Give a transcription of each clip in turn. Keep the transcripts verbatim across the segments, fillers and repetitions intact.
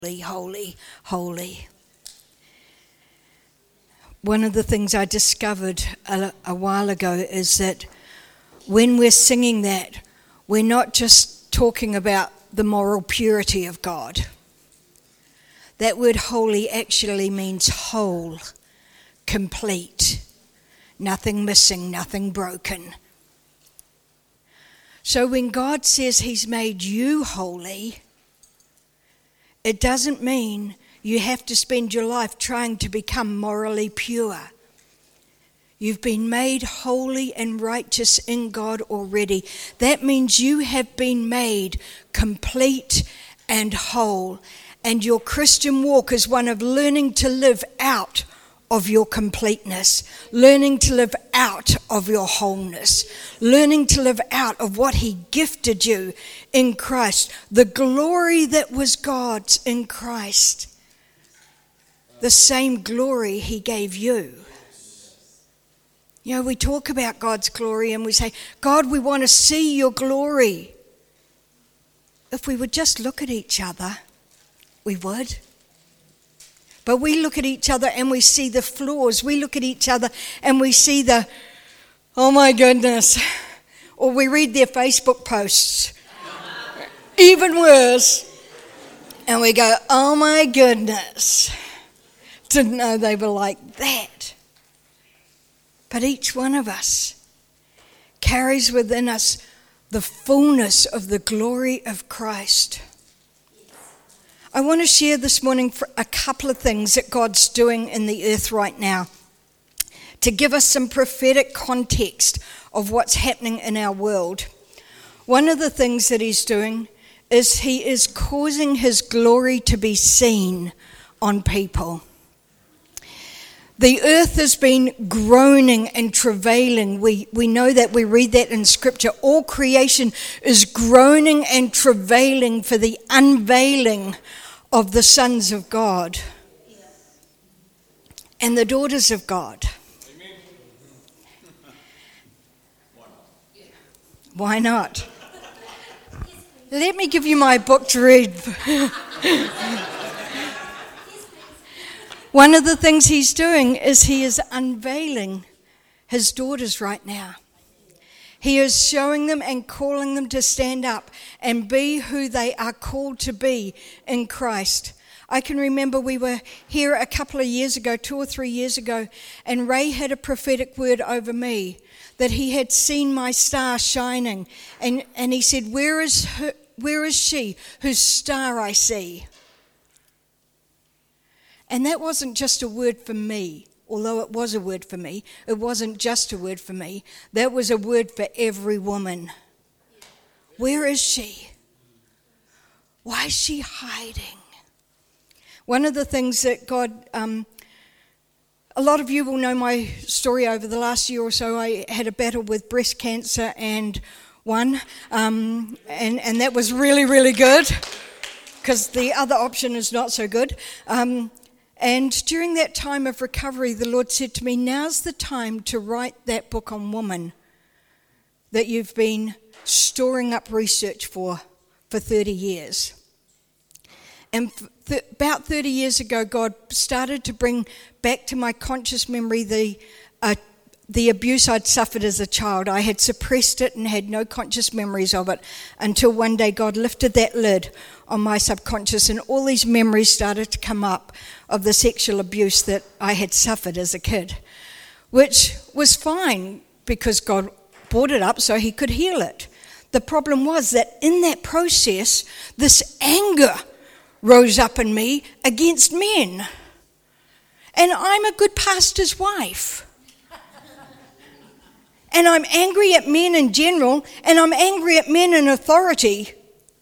holy, holy. One of the things I discovered a, a while ago is that when we're singing that, we're not just talking about the moral purity of God. That word holy actually means whole, complete, nothing missing, nothing broken. So when God says he's made you holy, it doesn't mean you have to spend your life trying to become morally pure. You've been made holy and righteous in God already. That means you have been made complete and whole. And your Christian walk is one of learning to live out of your completeness, learning to live out of your wholeness, learning to live out of what he gifted you in Christ, the glory that was God's in Christ, the same glory he gave you. You know, we talk about God's glory and we say, God, we want to see your glory. If we would just look at each other, we would. But we look at each other and we see the flaws. We look at each other and we see the, oh my goodness. Or we read their Facebook posts. Even worse. And we go, oh my goodness. Didn't know they were like that. But each one of us carries within us the fullness of the glory of Christ. I want to share this morning for a couple of things that God's doing in the earth right now to give us some prophetic context of what's happening in our world. One of the things that he's doing is he is causing his glory to be seen on people. The earth has been groaning and travailing. We, we know that, we read that in Scripture. All creation is groaning and travailing for the unveiling of the sons of God and the daughters of God. Amen. Why not? Let me give you my book to read. One of the things he's doing is he is unveiling his daughters right now. He is showing them and calling them to stand up and be who they are called to be in Christ. I can remember we were here a couple of years ago, two or three years ago, and Ray had a prophetic word over me that he had seen my star shining. And, and he said, where is her, where is she whose star I see? And that wasn't just a word for me. Although it was a word for me, it wasn't just a word for me. That was a word for every woman. Where is she? Why is she hiding? One of the things that God, um, a lot of you will know my story over the last year or so. I had a battle with breast cancer and won. Um, and, and that was really, really good because the other option is not so good. Um, And during that time of recovery, the Lord said to me, now's the time to write that book on woman that you've been storing up research for for thirty years. And th- about thirty years ago, God started to bring back to my conscious memory the uh, the abuse I'd suffered as a child. I had suppressed it and had no conscious memories of it until one day God lifted that lid on my subconscious and all these memories started to come up of the sexual abuse that I had suffered as a kid, which was fine because God brought it up so he could heal it. The problem was that in that process, this anger rose up in me against men. And I'm a good pastor's wife. And I'm angry at men in general, and I'm angry at men in authority.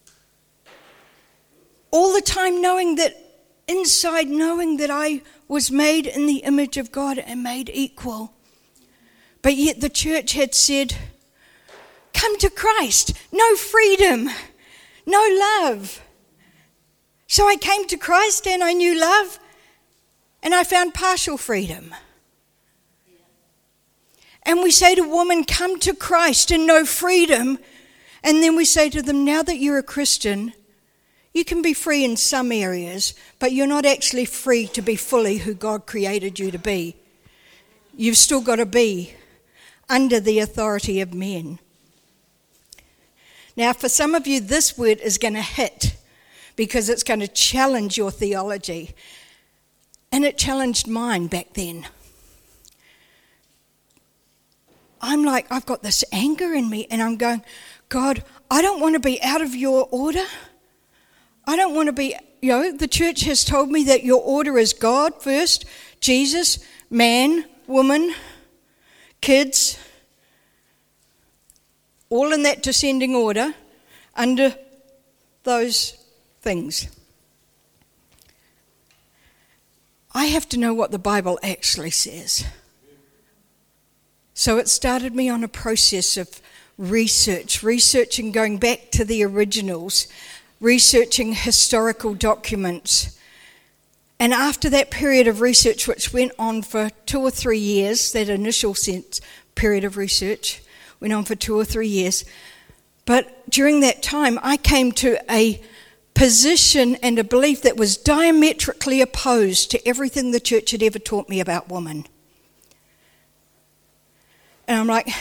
All the time knowing that, inside knowing that I was made in the image of God and made equal. But yet the church had said, come to Christ, no freedom, no love. So I came to Christ and I knew love, and I found partial freedom. And we say to women, come to Christ and know freedom. And then we say to them, now that you're a Christian, You can be free in some areas, but you're not actually free to be fully who God created you to be. You've still got to be under the authority of men. Now, for some of you, this word is going to hit because it's going to challenge your theology. And it challenged mine back then. I'm like, I've got this anger in me, and I'm going, God, I don't want to be out of your order. I don't want to be, you know, the church has told me that your order is God first, Jesus, man, woman, kids, all in that descending order under those things. I have to know what the Bible actually says. So it started me on a process of research, researching, going back to the originals, researching historical documents. And after that period of research, which went on for two or three years, that initial sense, period of research went on for two or three years. But during that time, I came to a position and a belief that was diametrically opposed to everything the church had ever taught me about women. And I'm like,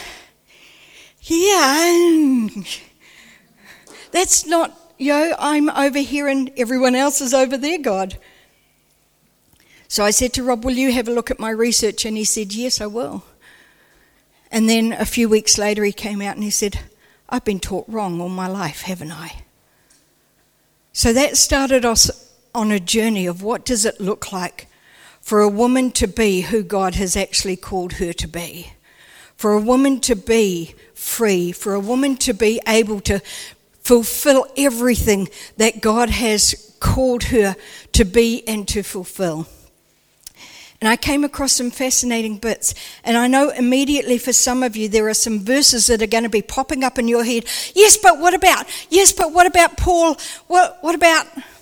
yeah, that's not, you know, I'm over here and everyone else is over there, God. So I said to Rob, will you have a look at my research? And he said, yes, I will. And then a few weeks later he came out and he said, I've been taught wrong all my life, haven't I? So that started us on a journey of what does it look like for a woman to be who God has actually called her to be. For a woman to be free, for a woman to be able to fulfill everything that God has called her to be and to fulfill. And I came across some fascinating bits. And I know immediately for some of you there are some verses that are going to be popping up in your head. Yes, but what about? Yes, but what about Paul? What, what about?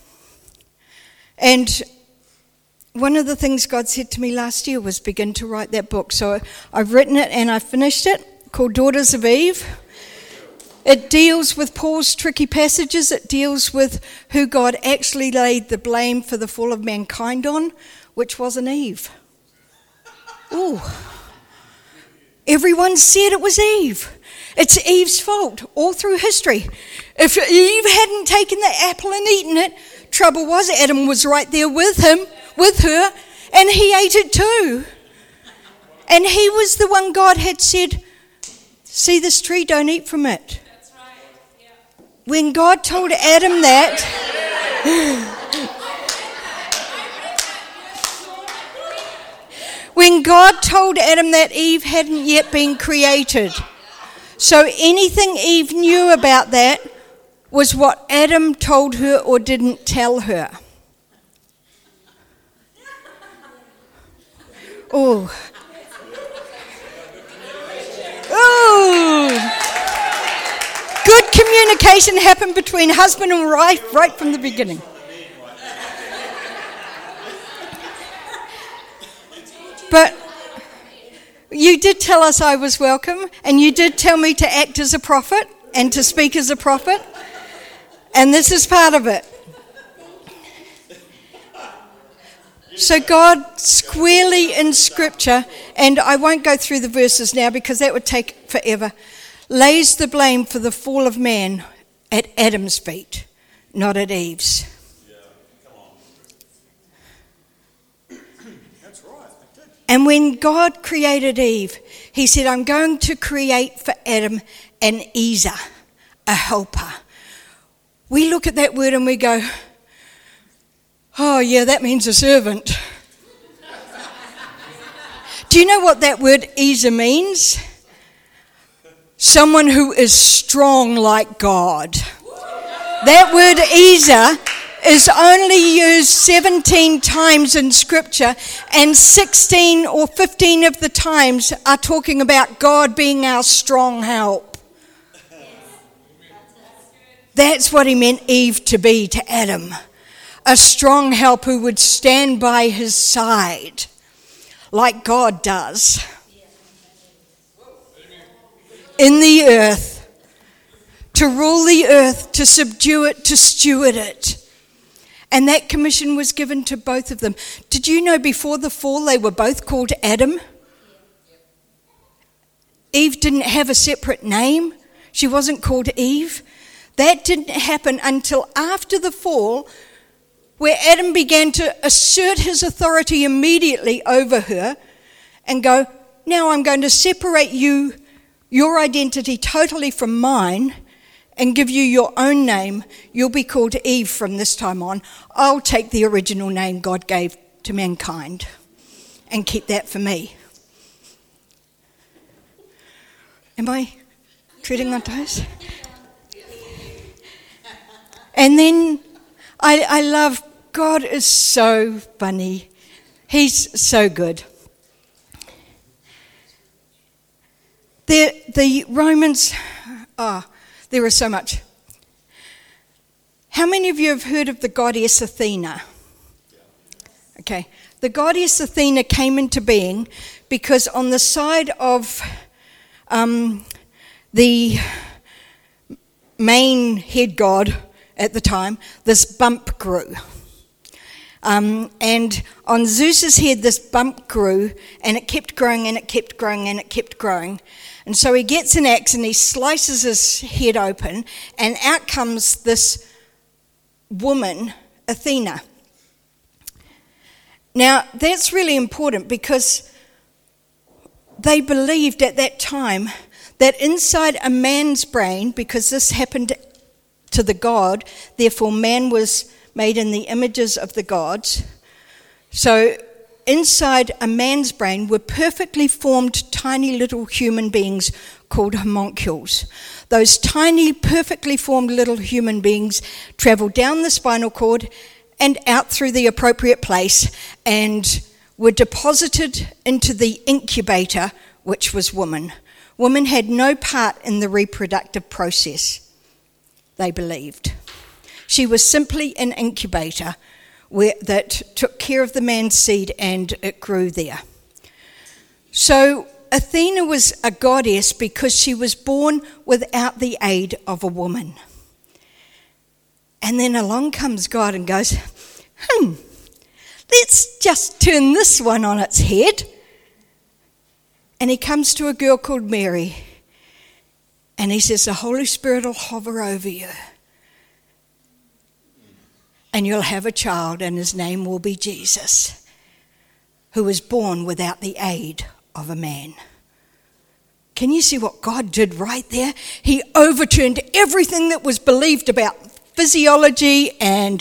And one of the things God said to me last year was begin to write that book. So I've written it and I finished it, called Daughters of Eve. It deals with Paul's tricky passages. It deals with who God actually laid the blame for the fall of mankind on, which wasn't Eve. Ooh. Everyone said it was Eve. It's Eve's fault all through history. If Eve hadn't taken the apple and eaten it, trouble was Adam was right there with him, with her, and he ate it too. And he was the one God had said, see this tree, don't eat from it. That's right. Yeah. When God told Adam that, when God told Adam that, Eve hadn't yet been created. So anything Eve knew about that was what Adam told her or didn't tell her. Oh. Oh. Good communication happened between husband and wife right from the beginning. But you did tell us I was welcome, and you did tell me to act as a prophet and to speak as a prophet, and this is part of it. So God squarely in Scripture, and I won't go through the verses now because that would take forever, lays the blame for the fall of man at Adam's feet, not at Eve's. And when God created Eve, he said, I'm going to create for Adam an ezer, a helper. We look at that word and we go, oh yeah, that means a servant. Do you know what that word ezer means? Someone who is strong like God. That word ezer is only used seventeen times in Scripture, and sixteen or fifteen of the times are talking about God being our strong help. That's what he meant Eve to be to Adam. A strong help who would stand by his side like God does in the earth to rule the earth, to subdue it, to steward it. And that commission was given to both of them. Did you know before the fall they were both called Adam? Eve didn't have a separate name. She wasn't called Eve. That didn't happen until after the fall, where Adam began to assert his authority immediately over her and go, now I'm going to separate you, your identity totally from mine, and give you your own name. You'll be called Eve from this time on. I'll take the original name God gave to mankind and keep that for me. Am I treading on toes? And then I, I love, God is so funny. He's so good. The, the Romans, ah, oh, there is so much. How many of you have heard of the goddess Athena? Okay. The goddess Athena came into being because on the side of um, the main head god at the time, this bump grew. Um, and on Zeus's head, this bump grew, and it kept growing, and it kept growing, and it kept growing. And so he gets an axe, and he slices his head open, and out comes this woman, Athena. Now, that's really important because they believed at that time that inside a man's brain, because this happened to the god, therefore man was made in the images of the gods. So inside a man's brain were perfectly formed tiny little human beings called homuncules. Those tiny, perfectly formed little human beings travel down the spinal cord and out through the appropriate place and were deposited into the incubator, which was woman. Woman had no part in the reproductive process, they believed. She was simply an incubator where, that took care of the man's seed, and it grew there. So Athena was a goddess because she was born without the aid of a woman. And then along comes God and goes, hmm, let's just turn this one on its head. And he comes to a girl called Mary, and he says, the Holy Spirit will hover over you. And you'll have a child, and his name will be Jesus, who was born without the aid of a man. Can you see what God did right there? He overturned everything that was believed about physiology and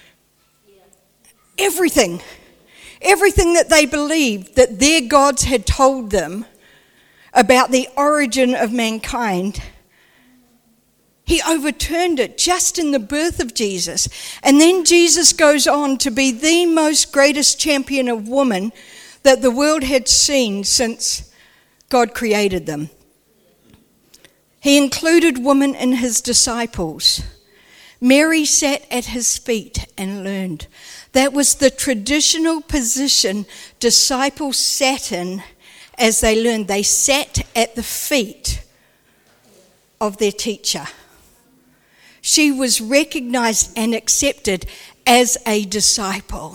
everything. Everything that they believed that their gods had told them about the origin of mankind. He overturned it just in the birth of Jesus. And then Jesus goes on to be the most greatest champion of woman that the world had seen since God created them. He included women in his disciples. Mary sat at his feet and learned. That was the traditional position disciples sat in as they learned. They sat at the feet of their teacher. She was recognized and accepted as a disciple.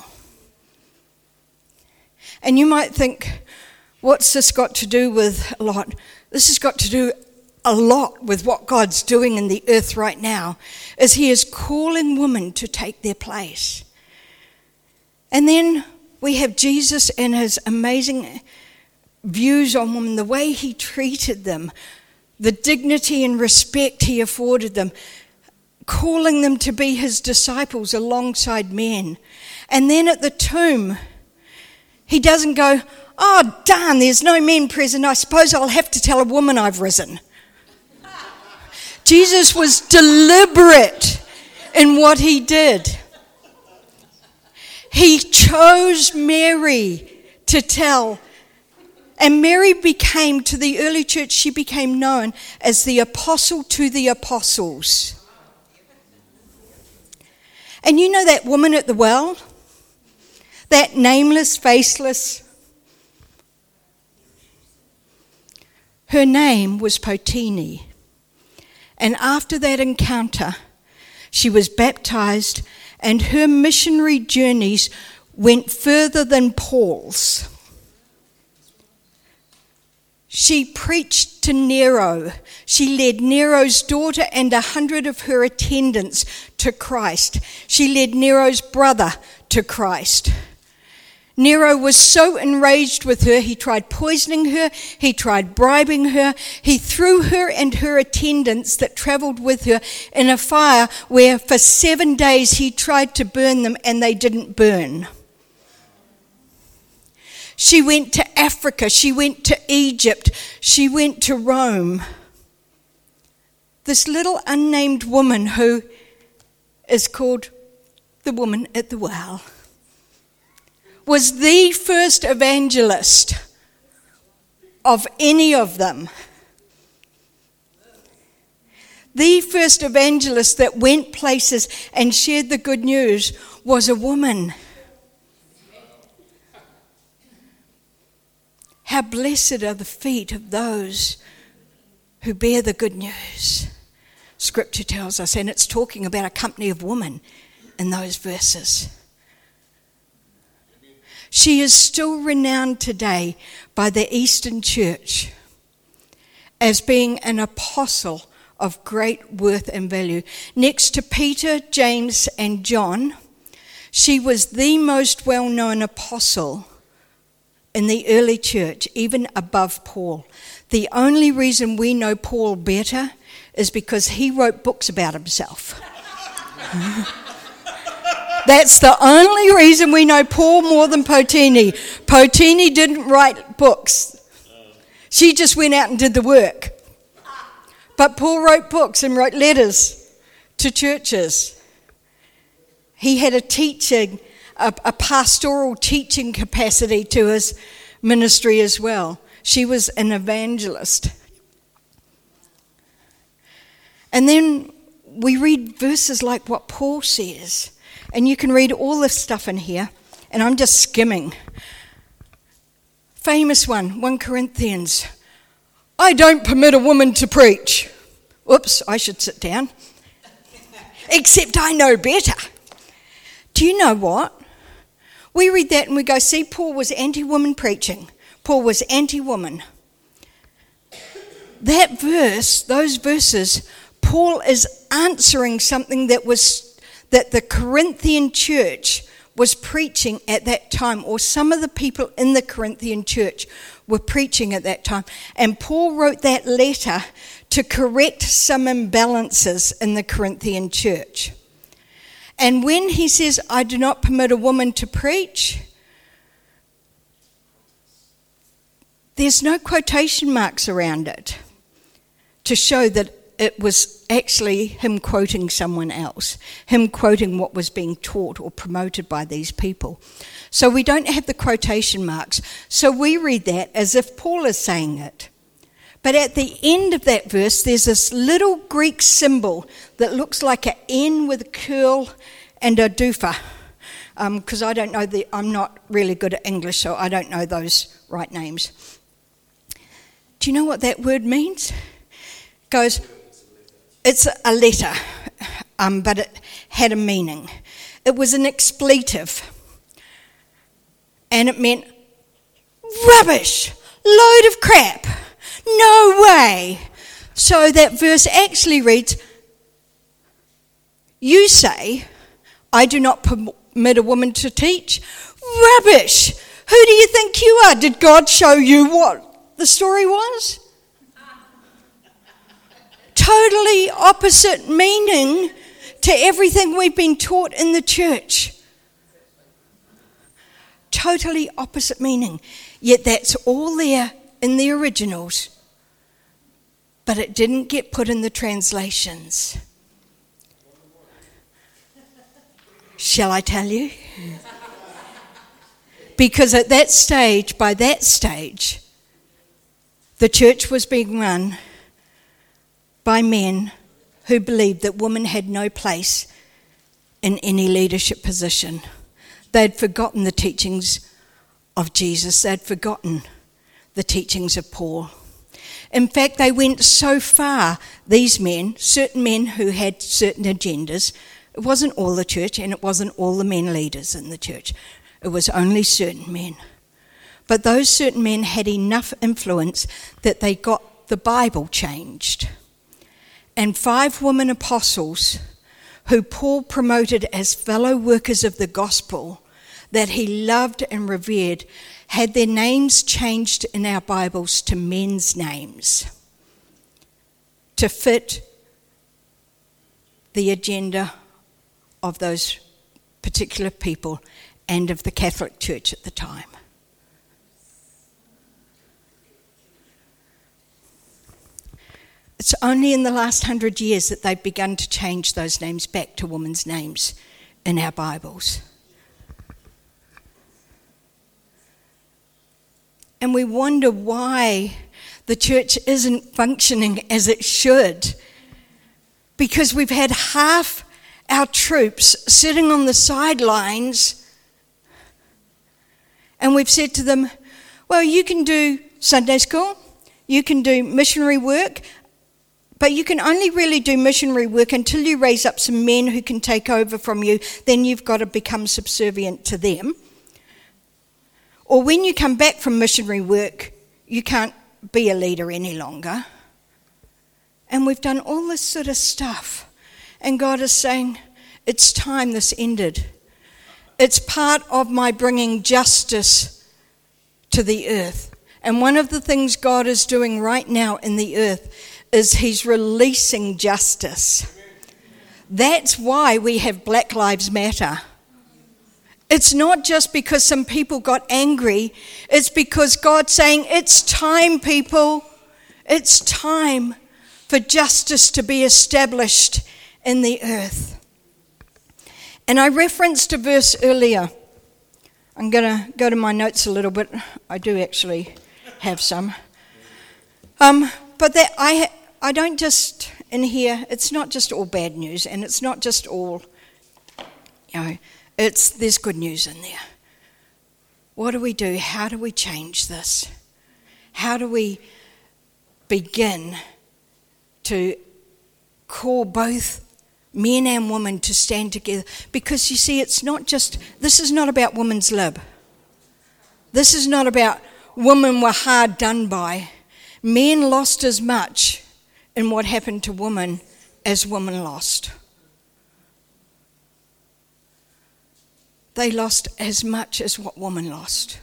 And you might think, what's this got to do with a lot? This has got to do a lot with what God's doing in the earth right now, is he is calling women to take their place. And then we have Jesus and his amazing views on women, the way he treated them, the dignity and respect he afforded them, calling them to be his disciples alongside men. And then at the tomb, he doesn't go, oh, darn, there's no men present. I suppose I'll have to tell a woman I've risen. Jesus was deliberate in what he did. He chose Mary to tell. And Mary became, to the early church, she became known as the apostle to the apostles. And you know that woman at the well? That nameless, faceless. Her name was Potini. And after that encounter, she was baptized, and her missionary journeys went further than Paul's. She preached to Nero. She led Nero's daughter and a hundred of her attendants to Christ. She led Nero's brother to Christ. Nero was so enraged with her, he tried poisoning her, he tried bribing her, he threw her and her attendants that travelled with her in a fire where for seven days he tried to burn them and they didn't burn. She went to Africa, she went to Egypt, she went to Rome. This little unnamed woman who is called the woman at the well was the first evangelist of any of them. The first evangelist that went places and shared the good news was a woman. How blessed are the feet of those who bear the good news, Scripture tells us, and it's talking about a company of women in those verses. She is still renowned today by the Eastern Church as being an apostle of great worth and value. Next to Peter, James, and John, she was the most well-known apostle in the early church, even above Paul. The only reason we know Paul better is because he wrote books about himself. That's the only reason we know Paul more than Potini. Potini didn't write books. She just went out and did the work. But Paul wrote books and wrote letters to churches. He had a teaching A, a pastoral teaching capacity to his ministry as well. She was an evangelist. And then we read verses like what Paul says. And you can read all this stuff in here. And I'm just skimming. Famous one, First Corinthians. I don't permit a woman to preach. Oops, I should sit down. Except I know better. Do you know what? We read that and we go, see, Paul was anti-woman preaching. Paul was anti-woman. That verse, those verses, Paul is answering something that was that the Corinthian church was preaching at that time, or some of the people in the Corinthian church were preaching at that time. And Paul wrote that letter to correct some imbalances in the Corinthian church. And when he says, I do not permit a woman to preach, there's no quotation marks around it to show that it was actually him quoting someone else, him quoting what was being taught or promoted by these people. So we don't have the quotation marks. So we read that as if Paul is saying it. But at the end of that verse, there's this little Greek symbol that looks like an N with a curl and a doofah. Because um, I don't know, the, I'm not really good at English, so I don't know those right names. Do you know what that word means? It goes, it's a letter, um, but it had a meaning. It was an expletive. And it meant, rubbish, load of crap. No way. So that verse actually reads, you say, I do not permit a woman to teach. Rubbish. Who do you think you are? Did God show you what the story was? Totally opposite meaning to everything we've been taught in the church. Totally opposite meaning. Yet that's all there in the originals. But it didn't get put in the translations. Shall I tell you? Because at that stage, by that stage, the church was being run by men who believed that women had no place in any leadership position. They'd forgotten the teachings of Jesus. They'd forgotten the teachings of Paul. In fact, they went so far, these men, certain men who had certain agendas. It wasn't all the church, and it wasn't all the men leaders in the church. It was only certain men. But those certain men had enough influence that they got the Bible changed. And five women apostles who Paul promoted as fellow workers of the gospel that he loved and revered had their names changed in our Bibles to men's names to fit the agenda of those particular people and of the Catholic Church at the time. It's only in the last hundred years that they've begun to change those names back to women's names in our Bibles. And we wonder why the church isn't functioning as it should. Because we've had half our troops sitting on the sidelines and we've said to them, well, you can do Sunday school, you can do missionary work, but you can only really do missionary work until you raise up some men who can take over from you. Then you've got to become subservient to them. Or when you come back from missionary work, you can't be a leader any longer. And we've done all this sort of stuff. And God is saying, it's time this ended. It's part of my bringing justice to the earth. And one of the things God is doing right now in the earth is he's releasing justice. That's why we have Black Lives Matter. It's not just because some people got angry. It's because God's saying, it's time, people. It's time for justice to be established in the earth. And I referenced a verse earlier. I'm going to go to my notes a little bit. I do actually have some. Um, but that I I don't just, in here, it's not just all bad news, and it's not just all, you know, it's there's good news in there. What do we do? How do we change this? How do we begin to call both men and women to stand together? Because you see, it's not just, this is not about women's lib. This is not about women were hard done by. Men lost as much in what happened to women as women lost. They lost as much as what women lost.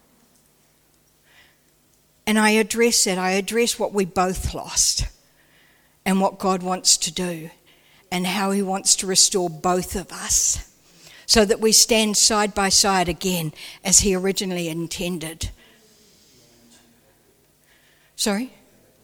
And I address that. I address what we both lost and what God wants to do and how he wants to restore both of us so that we stand side by side again as he originally intended. Sorry?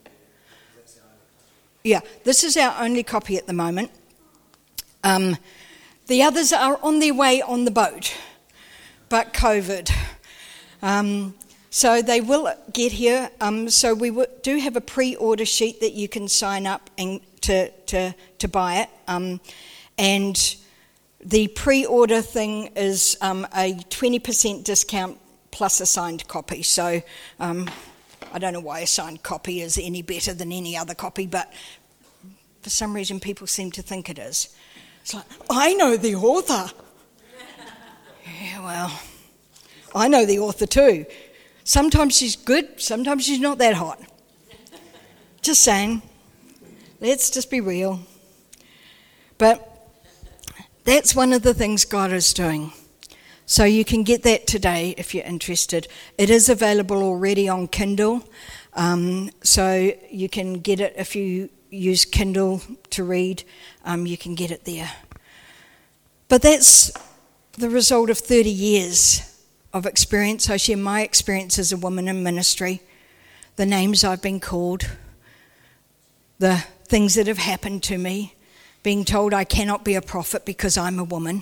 Yeah, this is our only copy at the moment. Um, the others are on their way on the boat, but COVID. Um, so they will get here. Um, so we w- do have a pre-order sheet that you can sign up and to to, to buy it. Um, and the pre-order thing is um, a twenty percent discount plus a signed copy. So um, I don't know why a signed copy is any better than any other copy, but for some reason people seem to think it is. It's like, I know the author. Yeah, well, I know the author too. Sometimes she's good, sometimes she's not that hot. Just saying. Let's just be real. But that's one of the things God is doing. So you can get that today if you're interested. It is available already on Kindle. Um, so you can get it if you use Kindle to read. Um, you can get it there. But that's the result of thirty years of experience. I share my experience as a woman in ministry, the names I've been called, the things that have happened to me, being told I cannot be a prophet because I'm a woman.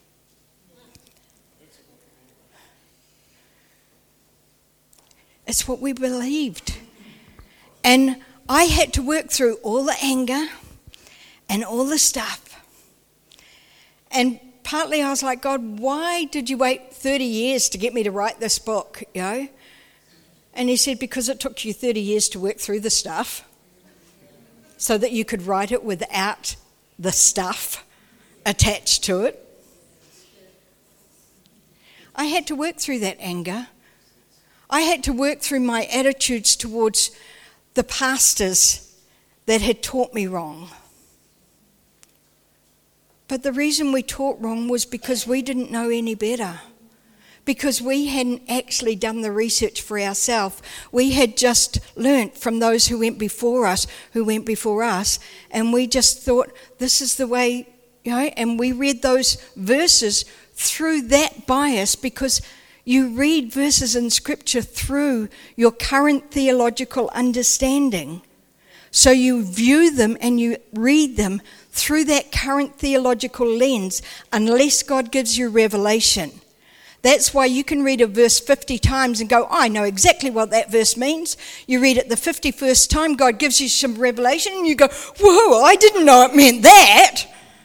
It's what we believed. And I had to work through all the anger and all the stuff. And partly I was like, God, why did you wait thirty years to get me to write this book, you know? And he said, because it took you thirty years to work through the stuff so that you could write it without the stuff attached to it. I had to work through that anger. I had to work through my attitudes towards the pastors that had taught me wrong. But the reason we taught wrong was because we didn't know any better. Because we hadn't actually done the research for ourselves. We had just learnt from those who went before us, who went before us, and we just thought, this is the way, you know, and we read those verses through that bias, because you read verses in Scripture through your current theological understanding. So you view them and you read them through that current theological lens, unless God gives you revelation. That's why you can read a verse fifty times and go, oh, I know exactly what that verse means. You read it the fifty-first time, God gives you some revelation, and you go, whoa, I didn't know it meant that.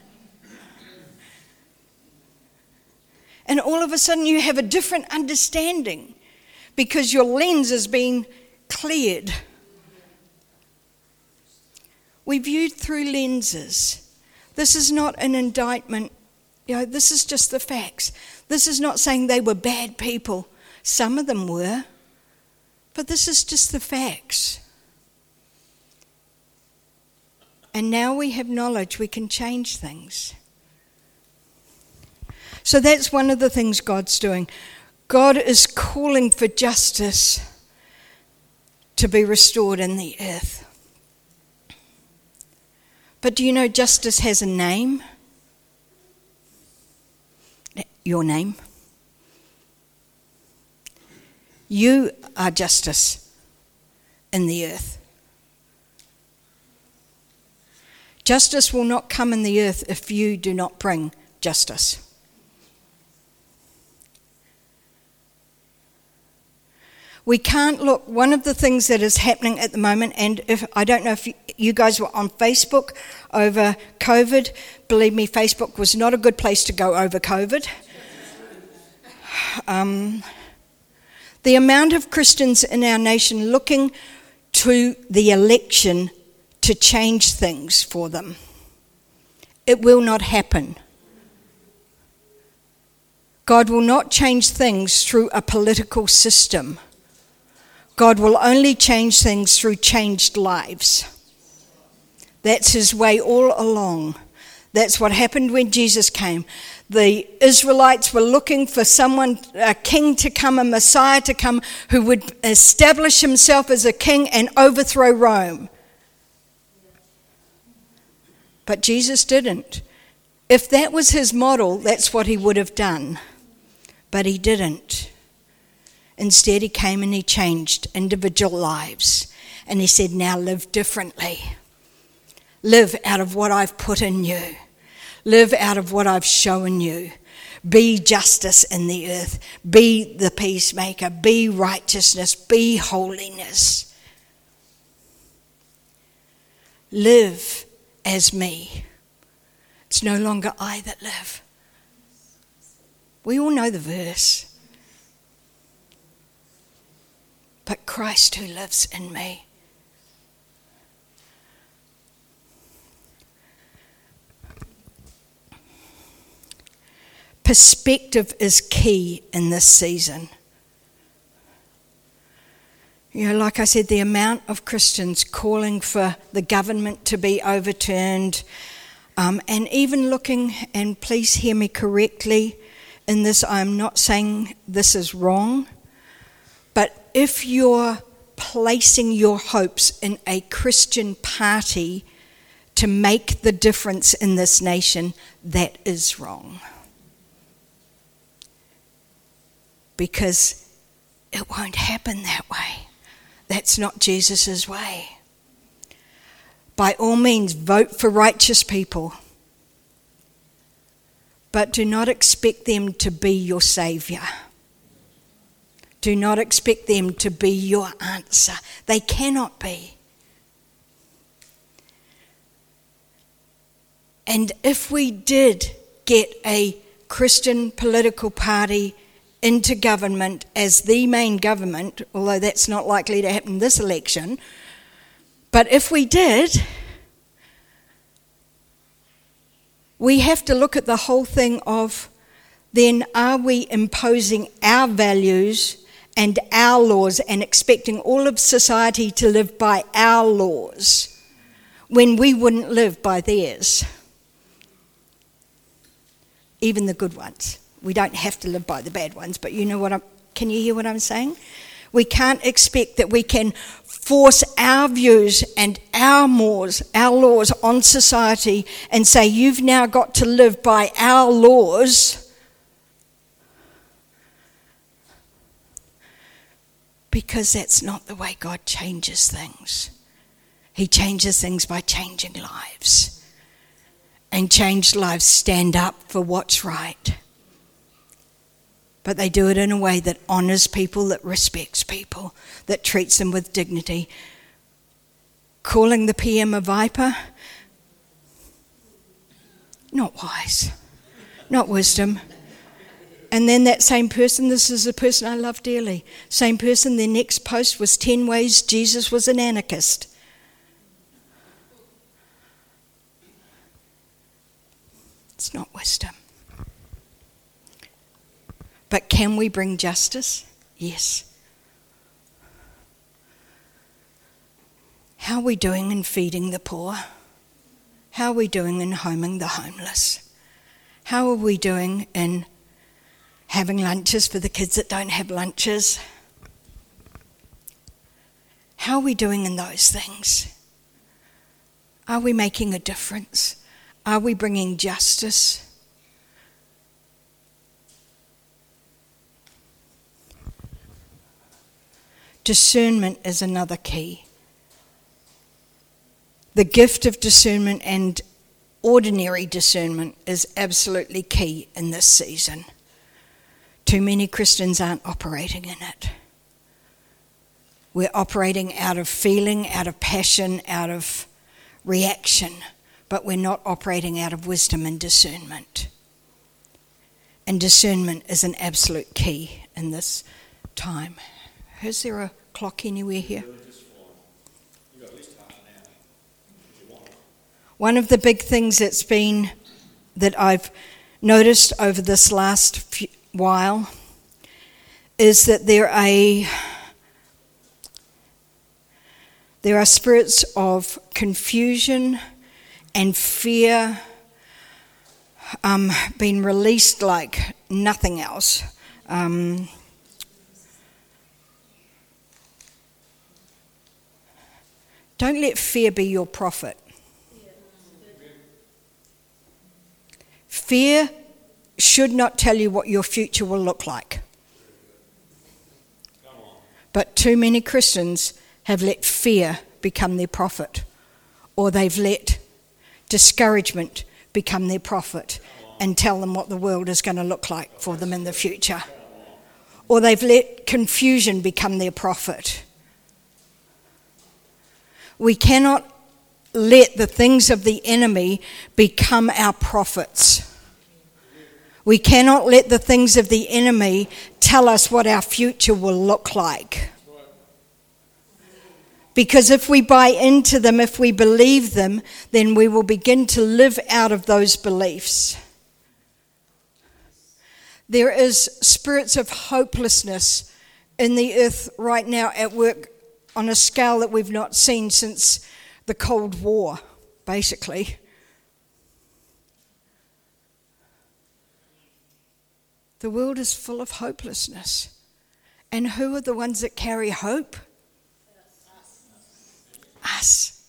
And all of a sudden you have a different understanding because your lens has been cleared. We viewed through lenses. This is not an indictment. You know, this is just the facts. This is not saying they were bad people. Some of them were. But this is just the facts. And now we have knowledge, we can change things. So that's one of the things God's doing. God is calling for justice to be restored in the earth. But do you know justice has a name? Your name. You are justice in the earth. Justice will not come in the earth if you do not bring justice. We can't look, one of the things that is happening at the moment, and if I don't know if you, you guys were on Facebook over COVID, believe me, Facebook was not a good place to go over COVID. Um, the amount of Christians in our nation looking to the election to change things for them. It will not happen. God will not change things through a political system. God will only change things through changed lives. That's his way all along. That's what happened when Jesus came. The Israelites were looking for someone, a king to come, a Messiah to come, who would establish himself as a king and overthrow Rome. But Jesus didn't. If that was his model, that's what he would have done. But he didn't. Instead, he came and he changed individual lives. And he said, now live differently. Live out of what I've put in you. Live out of what I've shown you. Be justice in the earth. Be the peacemaker. Be righteousness. Be holiness. Live as me. It's no longer I that live. We all know the verse. But Christ who lives in me. Perspective is key in this season. You know, like I said, the amount of Christians calling for the government to be overturned, um, and even looking, and please hear me correctly in this, I'm not saying this is wrong, but if you're placing your hopes in a Christian party to make the difference in this nation, that is wrong. Because it won't happen that way. That's not Jesus' way. By all means, vote for righteous people. But do not expect them to be your saviour. Do not expect them to be your answer. They cannot be. And if we did get a Christian political party into government as the main government, although that's not likely to happen this election. But if we did, we have to look at the whole thing of, then are we imposing our values and our laws and expecting all of society to live by our laws when we wouldn't live by theirs? Even the good ones. We don't have to live by the bad ones, but you know what I'm, can you hear what I'm saying? We can't expect that we can force our views and our laws, our laws on society and say, you've now got to live by our laws, because that's not the way God changes things. He changes things by changing lives. And changed lives stand up for what's right. But they do it in a way that honours people, that respects people, that treats them with dignity. Calling the P M a viper? Not wise. Not wisdom. And then that same person, this is a person I love dearly, same person, their next post was ten ways Jesus was an anarchist. It's not wisdom. But can we bring justice? Yes. How are we doing in feeding the poor? How are we doing in homing the homeless? How are we doing in having lunches for the kids that don't have lunches? How are we doing in those things? Are we making a difference? Are we bringing justice? Discernment is another key. The gift of discernment and ordinary discernment is absolutely key in this season. Too many Christians aren't operating in it. We're operating out of feeling, out of passion, out of reaction, but we're not operating out of wisdom and discernment. And discernment is an absolute key in this time. Is there a clock anywhere here? One of the big things that's been, that I've noticed over this last few, while, is that there are, there are spirits of confusion and fear um, being released like nothing else. Um, don't let fear be your prophet. Fear should not tell you what your future will look like. But too many Christians have let fear become their prophet, or they've let discouragement become their prophet and tell them what the world is going to look like for them in the future. Or they've let confusion become their prophet. We cannot let the things of the enemy become our prophets. We cannot let the things of the enemy tell us what our future will look like. Because if we buy into them, if we believe them, then we will begin to live out of those beliefs. There is spirits of hopelessness in the earth right now at work on a scale that we've not seen since the Cold War, basically. The world is full of hopelessness. And who are the ones that carry hope? Us.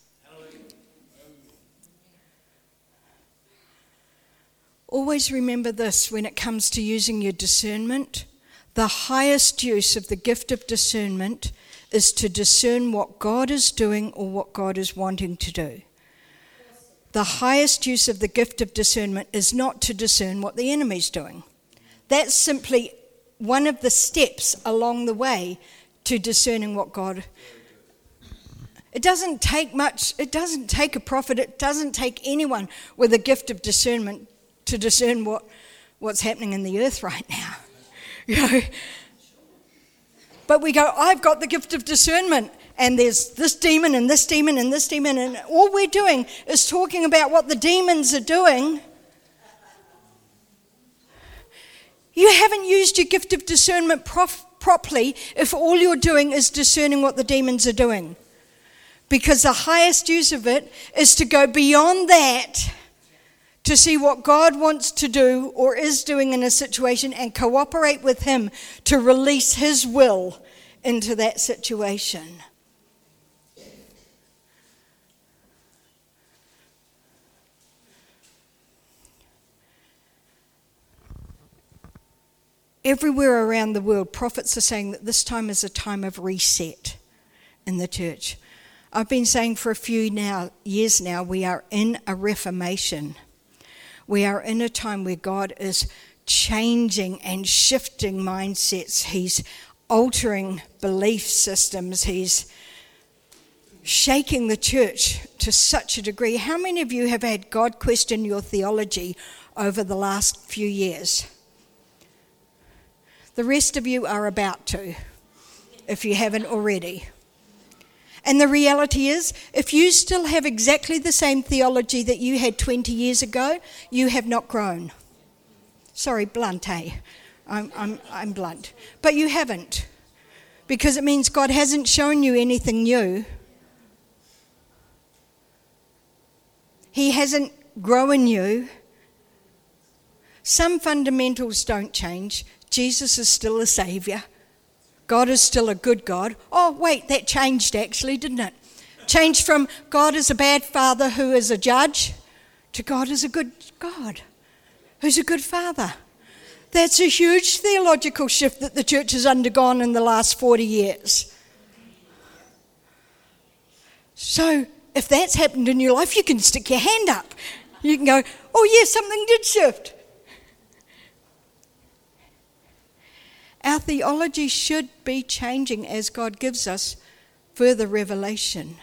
Always remember this when it comes to using your discernment. The highest use of the gift of discernment is to discern what God is doing or what God is wanting to do. The highest use of the gift of discernment is not to discern what the enemy's doing. That's simply one of the steps along the way to discerning what God. It doesn't take much, it doesn't take a prophet, it doesn't take anyone with a gift of discernment to discern what, what's happening in the earth right now. You know? But we go, I've got the gift of discernment, and there's this demon and this demon and this demon, and all we're doing is talking about what the demons are doing. You haven't used your gift of discernment prof- properly if all you're doing is discerning what the demons are doing. Because the highest use of it is to go beyond that to see what God wants to do or is doing in a situation and cooperate with him to release his will into that situation. Everywhere around the world, prophets are saying that this time is a time of reset in the church. I've been saying for a few now, years now, we are in a reformation. We are in a time where God is changing and shifting mindsets. He's altering belief systems. He's shaking the church to such a degree. How many of you have had God question your theology over the last few years? The rest of you are about to, if you haven't already. And the reality is, if you still have exactly the same theology that you had twenty years ago, you have not grown. Sorry, blunt, eh? I'm, I'm, I'm blunt. But you haven't. Because it means God hasn't shown you anything new. He hasn't grown you. Some fundamentals don't change. Jesus is still a saviour. God is still a good God. Oh, wait, that changed actually, didn't it? Changed from God is a bad father who is a judge to God is a good God who's a good father. That's a huge theological shift that the church has undergone in the last forty years. So if that's happened in your life, you can stick your hand up. You can go, oh yes, something did shift. Our theology should be changing as God gives us further revelation.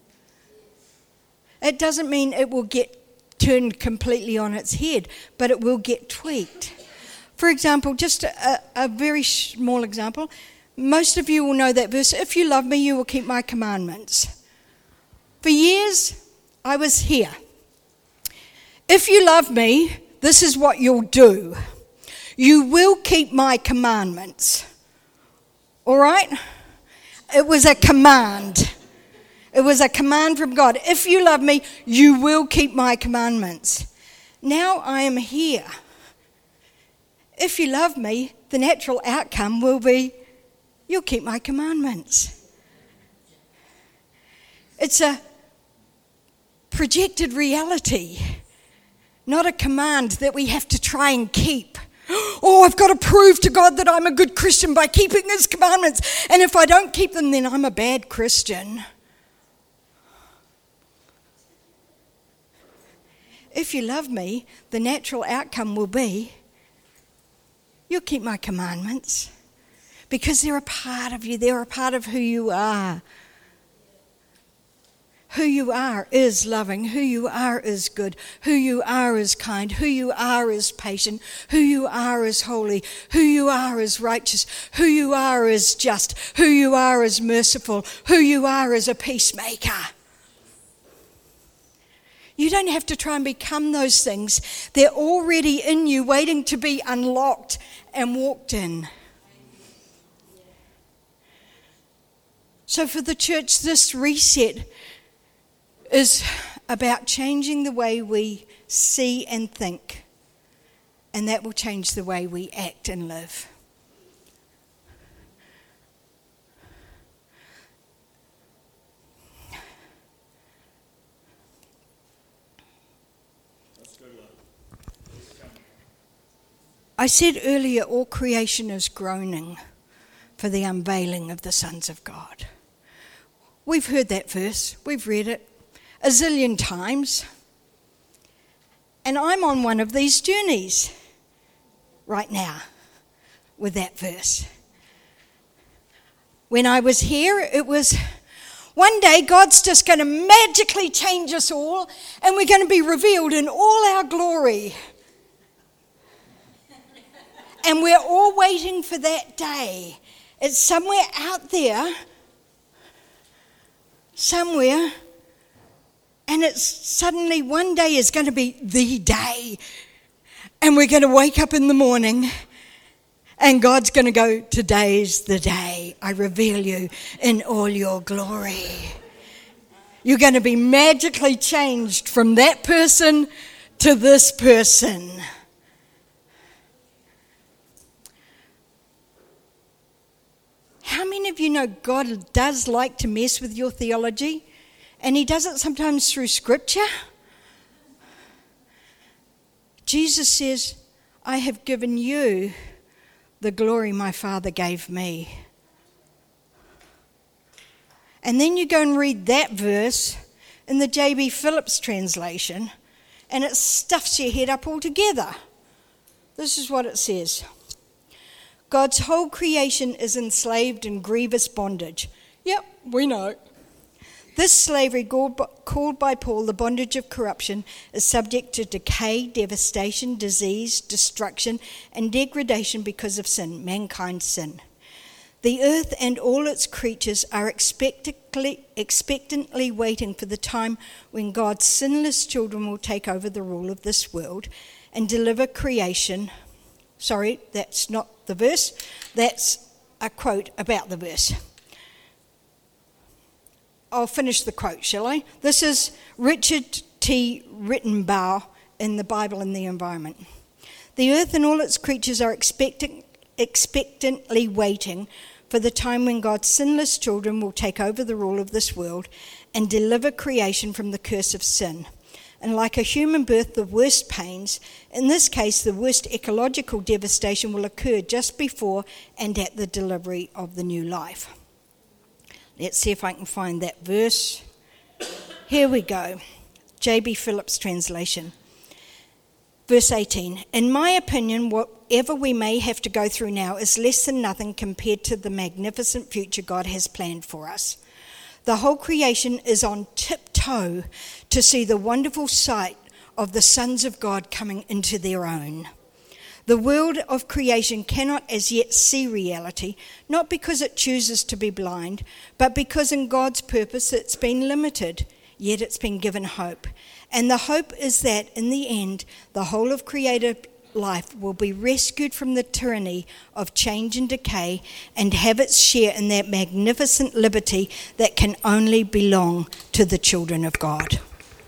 It doesn't mean it will get turned completely on its head, but it will get tweaked. For example, just a, a very small example. Most of you will know that verse, if you love me, you will keep my commandments. For years, I was here. If you love me, this is what you'll do. You will keep my commandments. All right? It was a command. It was a command from God. If you love me, you will keep my commandments. Now I am here. If you love me, the natural outcome will be, you'll keep my commandments. It's a projected reality, not a command that we have to try and keep. Oh, I've got to prove to God that I'm a good Christian by keeping his commandments. And if I don't keep them, then I'm a bad Christian. If you love me, the natural outcome will be, you'll keep my commandments. Because they're a part of you. They're a part of who you are. Who you are is loving. Who you are is good. Who you are is kind. Who you are is patient. Who you are is holy. Who you are is righteous. Who you are is just. Who you are is merciful. Who you are is a peacemaker. You don't have to try and become those things. They're already in you, waiting to be unlocked and walked in. So for the church, this reset is about changing the way we see and think, and that will change the way we act and live. I said earlier, all creation is groaning for the unveiling of the sons of God. We've heard that verse, we've read it a zillion times. And I'm on one of these journeys right now with that verse. When I was here, it was one day God's just going to magically change us all and we're going to be revealed in all our glory. And we're all waiting for that day. It's somewhere out there, somewhere, and it's suddenly one day is going to be the day. And we're going to wake up in the morning and God's going to go, today's the day I reveal you in all your glory. You're going to be magically changed from that person to this person. How many of you know God does like to mess with your theology? And he does it sometimes through scripture. Jesus says, I have given you the glory my Father gave me. And then you go and read that verse in the J B Phillips translation, and it stuffs your head up altogether. This is what it says. God's whole creation is enslaved in grievous bondage. Yep, we know. This slavery, called by Paul the bondage of corruption, is subject to decay, devastation, disease, destruction, and degradation because of sin, mankind's sin. The earth and all its creatures are expectantly, expectantly waiting for the time when God's sinless children will take over the rule of this world and deliver creation. Sorry, that's not the verse. That's a quote about the verse. I'll finish the quote, shall I? This is Richard T. Rittenbaugh in the Bible and the Environment. The earth and all its creatures are expectant, expectantly waiting for the time when God's sinless children will take over the rule of this world and deliver creation from the curse of sin. And like a human birth, the worst pains, in this case, the worst ecological devastation will occur just before and at the delivery of the new life. Let's see if I can find that verse. Here we go. J B Phillips translation. Verse eighteen. In my opinion, whatever we may have to go through now is less than nothing compared to the magnificent future God has planned for us. The whole creation is on tiptoe to see the wonderful sight of the sons of God coming into their own. The world of creation cannot as yet see reality, not because it chooses to be blind, but because in God's purpose it's been limited, yet it's been given hope. And the hope is that in the end, the whole of created life will be rescued from the tyranny of change and decay and have its share in that magnificent liberty that can only belong to the children of God.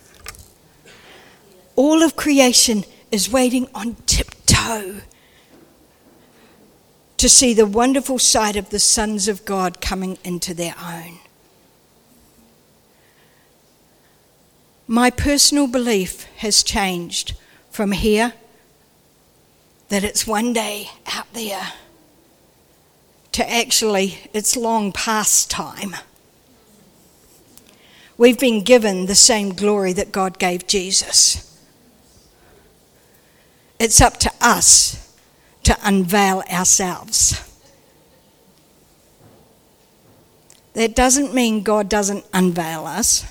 All of creation is waiting on tiptoe to see the wonderful sight of the sons of God coming into their own. My personal belief has changed from here, that it's one day out there, to actually it's long past time. We've been given the same glory that God gave Jesus. It's up to us to unveil ourselves. That doesn't mean God doesn't unveil us,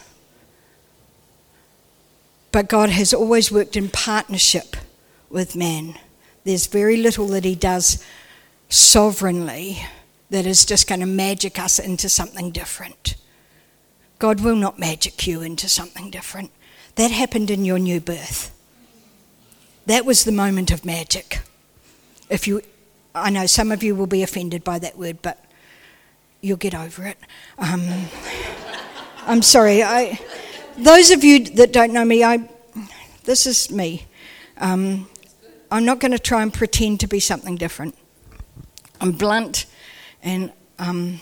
but God has always worked in partnership with man. There's very little that he does sovereignly that is just going to magic us into something different. God will not magic you into something different. That happened in your new birth. That was the moment of magic. If you, I know some of you will be offended by that word, but you'll get over it. Um, I'm sorry. I, those of you that don't know me, I, this is me. Um, I'm not going to try and pretend to be something different. I'm blunt, and um,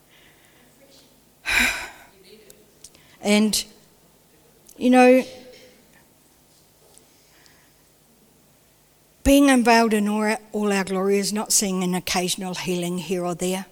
and you know. Being unveiled in all our, all our glory is not seeing an occasional healing here or there.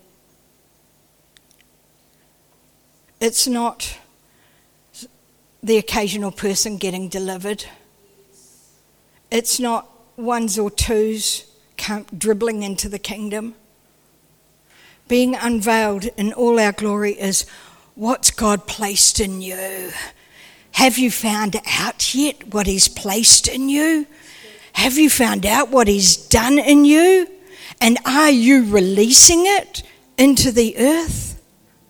It's not the occasional person getting delivered. It's not ones or twos dribbling into the kingdom. Being unveiled in all our glory is what's God placed in you. Have you found out yet what he's placed in you? Have you found out what he's done in you? And are you releasing it into the earth?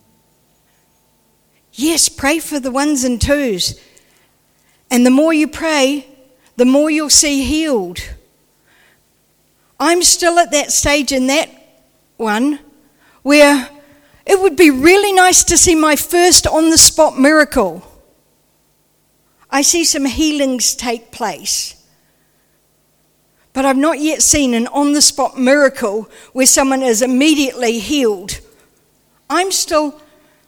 Yes, pray for the ones and twos. And the more you pray, the more you'll see healed. I'm still at that stage in that one where it would be really nice to see my first on-the-spot miracle. I see some healings take place. But I've not yet seen an on-the-spot miracle where someone is immediately healed. I'm still...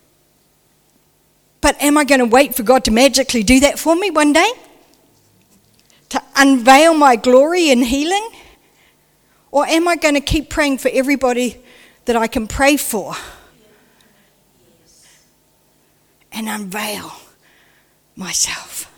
But am I going to wait for God to magically do that for me one day? To unveil my glory in healing? Or am I going to keep praying for everybody that I can pray for? And unveil myself.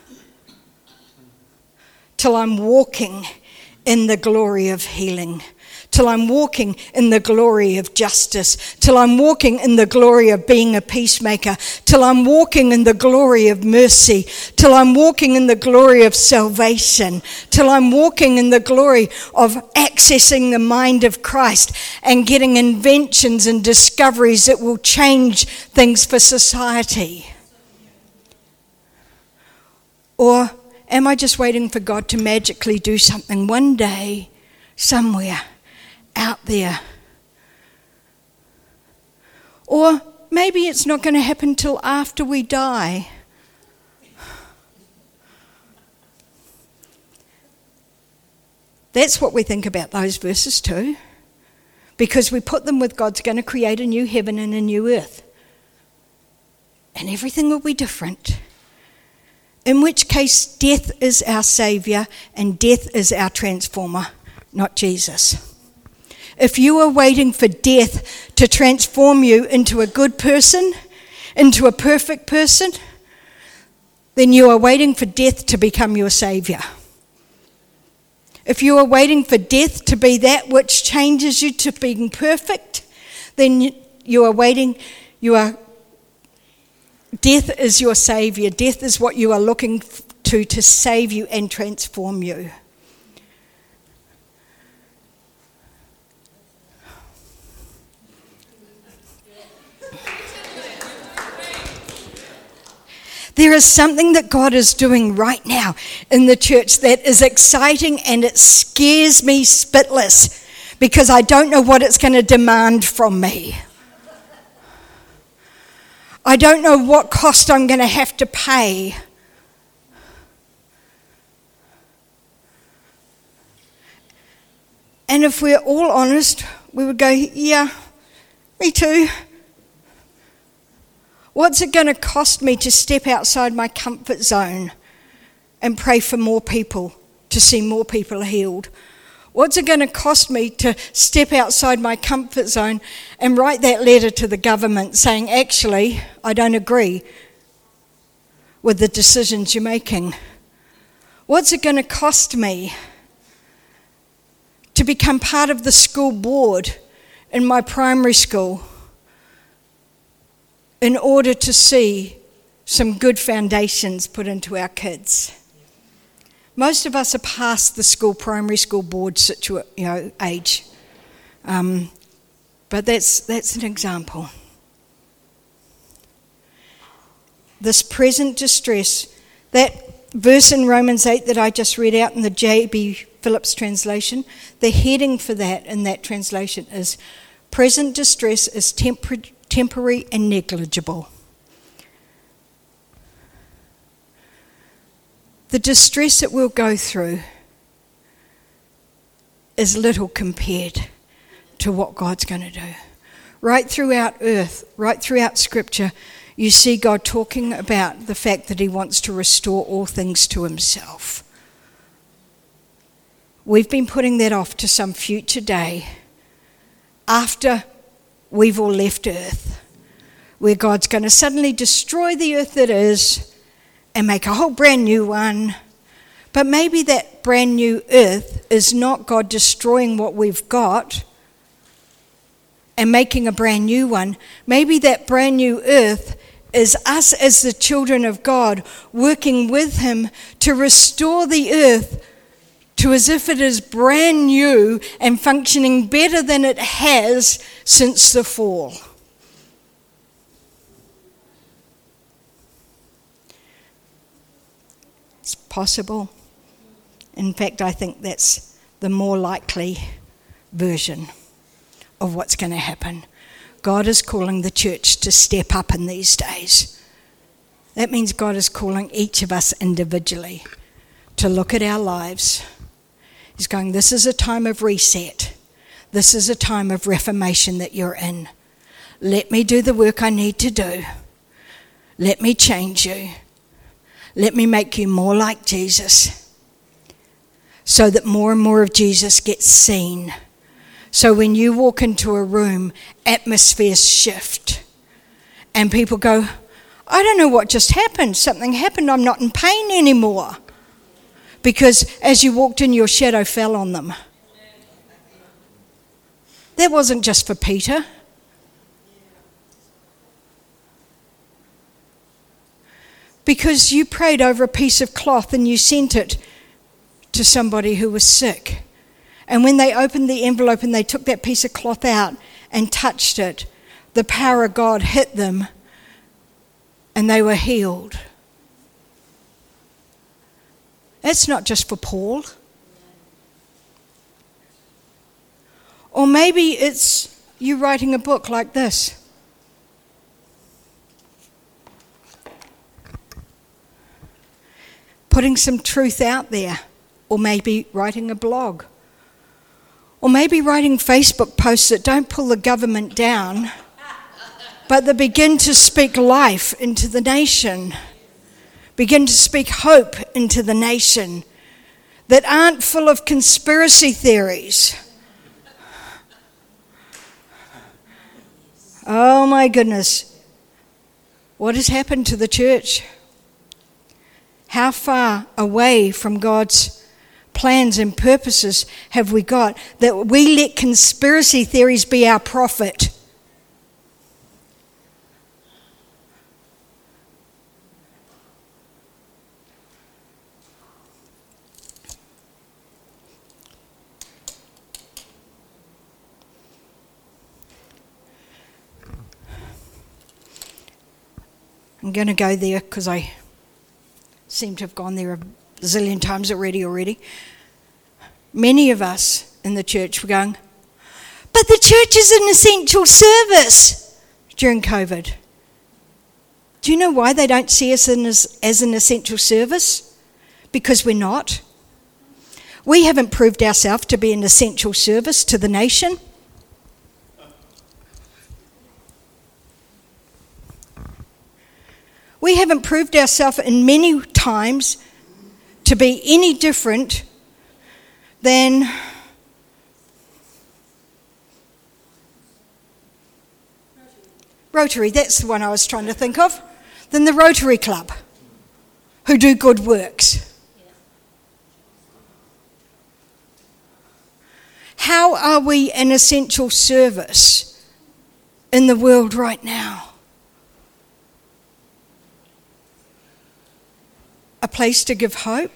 Till I'm walking in the glory of healing, till I'm walking in the glory of justice, till I'm walking in the glory of being a peacemaker, till I'm walking in the glory of mercy, till I'm walking in the glory of salvation, till I'm walking in the glory of accessing the mind of Christ and getting inventions and discoveries that will change things for society. Or am I just waiting for God to magically do something one day, somewhere, out there? Or maybe it's not going to happen till after we die. That's what we think about those verses too. Because we put them with God's going to create a new heaven and a new earth. And everything will be different. In which case, death is our saviour and death is our transformer, not Jesus. If you are waiting for death to transform you into a good person, into a perfect person, then you are waiting for death to become your saviour. If you are waiting for death to be that which changes you to being perfect, then you, you are waiting, you are Death is your saviour. Death is what you are looking to to save you and transform you. There is something that God is doing right now in the church that is exciting, and it scares me spitless because I don't know what it's going to demand from me. I don't know what cost I'm going to have to pay. And if we're all honest, we would go, yeah, me too. What's it going to cost me to step outside my comfort zone and pray for more people, to see more people healed? What's it going to cost me to step outside my comfort zone and write that letter to the government saying, actually, I don't agree with the decisions you're making? What's it going to cost me to become part of the school board in my primary school in order to see some good foundations put into our kids? Most of us are past the school, primary school board situa- you know, age. Um, but that's that's an example. This present distress, that verse in Romans eight that I just read out in the J B Phillips translation, the heading for that in that translation is, present distress is tempor- temporary and negligible. The distress that we'll go through is little compared to what God's going to do. Right throughout earth, right throughout Scripture, you see God talking about the fact that he wants to restore all things to himself. We've been putting that off to some future day after we've all left earth, where God's going to suddenly destroy the earth that is and make a whole brand new one. But maybe that brand new earth is not God destroying what we've got and making a brand new one. Maybe that brand new earth is us as the children of God working with him to restore the earth to as if it is brand new and functioning better than it has since the fall. It's possible. In fact, I think that's the more likely version of what's going to happen. God is calling the church to step up in these days. That means God is calling each of us individually to look at our lives. He's going, this is a time of reset. This is a time of reformation that you're in. Let me do the work I need to do. Let me change you. Let me make you more like Jesus, so that more and more of Jesus gets seen. So when you walk into a room, atmospheres shift. And people go, I don't know what just happened. Something happened. I'm not in pain anymore. Because as you walked in, your shadow fell on them. That wasn't just for Peter. Because you prayed over a piece of cloth and you sent it to somebody who was sick. And when they opened the envelope and they took that piece of cloth out and touched it, the power of God hit them and they were healed. That's not just for Paul. Or maybe it's you writing a book like this. Putting some truth out there. Or maybe writing a blog. Or maybe writing Facebook posts that don't pull the government down, but that begin to speak life into the nation. Begin to speak hope into the nation. That aren't full of conspiracy theories. Oh my goodness. What has happened to the church? How far away from God's plans and purposes have we got that we let conspiracy theories be our prophet? I'm going to go there because I seem to have gone there a zillion times already already. Many of us in the church were going, but the church is an essential service during COVID. Do you know why they don't see us in as, as an essential service? Because we're not. We haven't proved ourselves to be an essential service to the nation. We haven't proved ourselves in many times to be any different than Rotary. That's the one I was trying to think of. Than the Rotary Club, who do good works. How are we an essential service in the world right now? A place to give hope?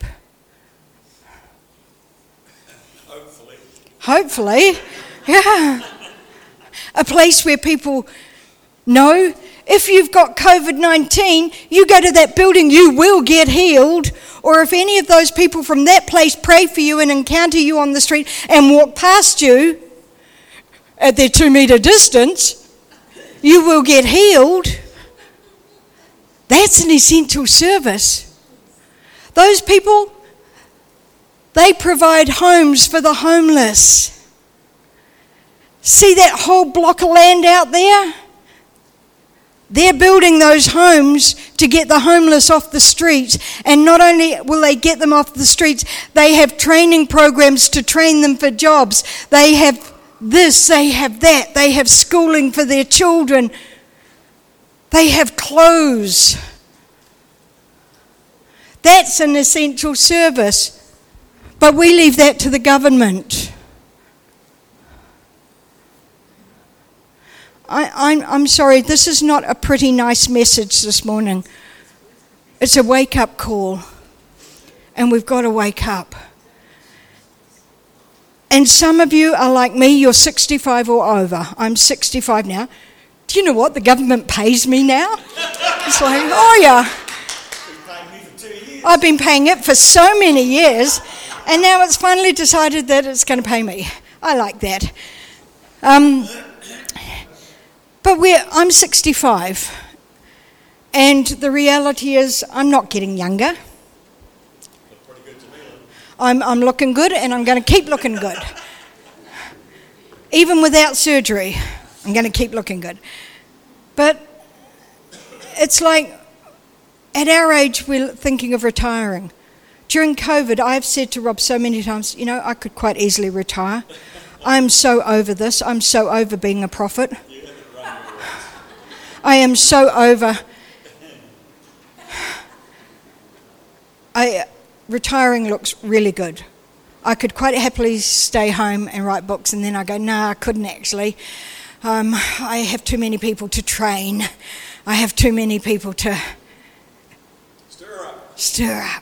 Hopefully. Hopefully, yeah. A place where people know if you've got covid nineteen, you go to that building, you will get healed. Or if any of those people from that place pray for you and encounter you on the street and walk past you at their two metre distance, you will get healed. That's an essential service. Those people, they provide homes for the homeless. See that whole block of land out there? They're building those homes to get the homeless off the streets. And not only will they get them off the streets, they have training programs to train them for jobs. They have this, they have that. They have schooling for their children. They have clothes. That's an essential service. But we leave that to the government. I, I'm, I'm sorry, this is not a pretty nice message this morning. It's a wake-up call. And we've got to wake up. And some of you are like me, you're sixty-five or over. I'm sixty-five now. Do you know what? The government pays me now. It's like, oh yeah. I've been paying it for so many years, and now it's finally decided that it's going to pay me. I like that. Um, but we're, I'm sixty-five, and the reality is I'm not getting younger. I'm, I'm looking good, and I'm going to keep looking good. Even without surgery, I'm going to keep looking good. But it's like, at our age, we're thinking of retiring. During COVID, I've said to Rob so many times, you know, I could quite easily retire. I'm so over this. I'm so over being a prophet. I am so over. I... Retiring looks really good. I could quite happily stay home and write books, and then I go, no, nah, I couldn't actually. Um, I have too many people to train. I have too many people to stir up. Stir up.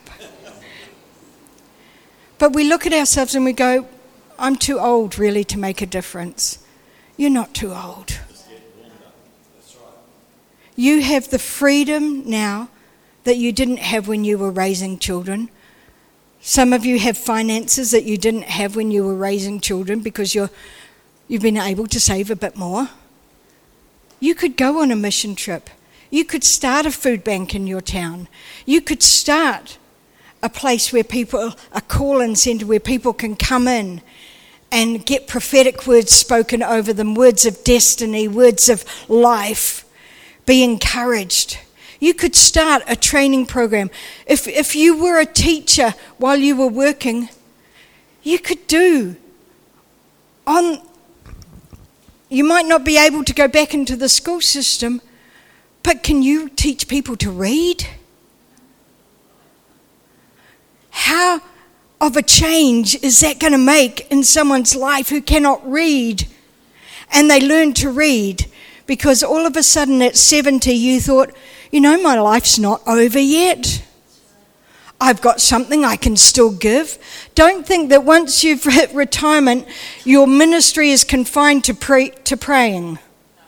But we look at ourselves and we go, I'm too old really to make a difference. You're not too old. That's right. You have the freedom now that you didn't have when you were raising children. Some of you have finances that you didn't have when you were raising children because you're, you've been able to save a bit more. You could go on a mission trip. You could start a food bank in your town. You could start a place where people, a call-in centre where people can come in and get prophetic words spoken over them, words of destiny, words of life, be encouraged. You could start a training program. If if you were a teacher while you were working, you could do on, you might not be able to go back into the school system, but can you teach people to read? How of a change is that going to make in someone's life who cannot read? And they learn to read because all of a sudden at seventy you thought, you know, my life's not over yet. I've got something I can still give. Don't think that once you've hit retirement, your ministry is confined to pre- to praying.